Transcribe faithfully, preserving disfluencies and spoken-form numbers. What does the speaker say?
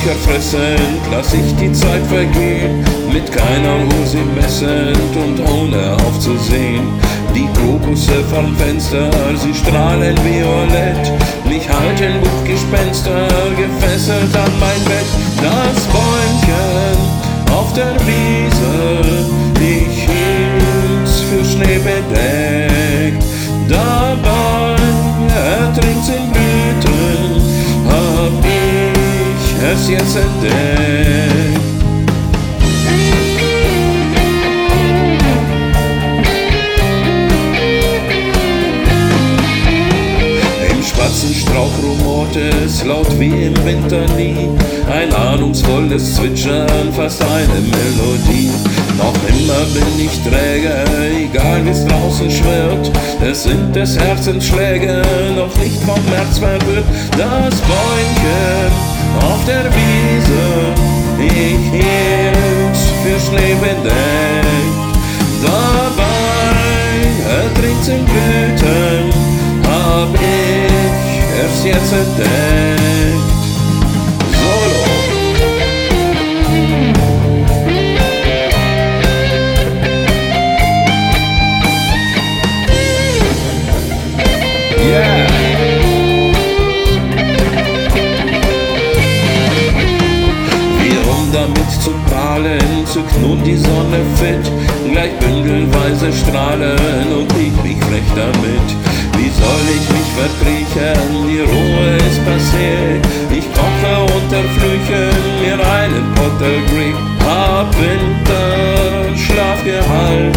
Räucher fressend, lass ich die Zeit vergehen, mit keiner Uhr sie messend und ohne aufzusehen. Die Krokusse vom Fenster, sie strahlen violett, mich halten Buchgespenster, gefesselt an mein Bett. Das Bäumchen auf der Wiese, ich hielt's für Schnee bedeckt. Dabei ertrinkt's in Blüten, hab ich es jetzt entdeckt. Spatzenstrauch rumort es laut wie im Winter nie, ein ahnungsvolles Zwitschern, fast eine Melodie. Noch immer bin ich träge, egal wie's draußen schwirrt, es sind des Herzens Schläge, noch nicht vom März verwirrt. Das Bäumchen auf der Wiese, ich hielt's für Schnee bedeckt. Dabei ertrinkt's in Blüten, hab ich erst jetzt entdeckt. Solo. Yeah. Wie um damit zu prahlen, zückt nun die Sonne fit, gleich bündelweise strahlen und liegt mich frech damit. Wie soll ich mich verkriechen, die Ruhe ist passiert, ich koche unter Flüchen mir einen Potter Greek, hab Winter Schlaf gehalten,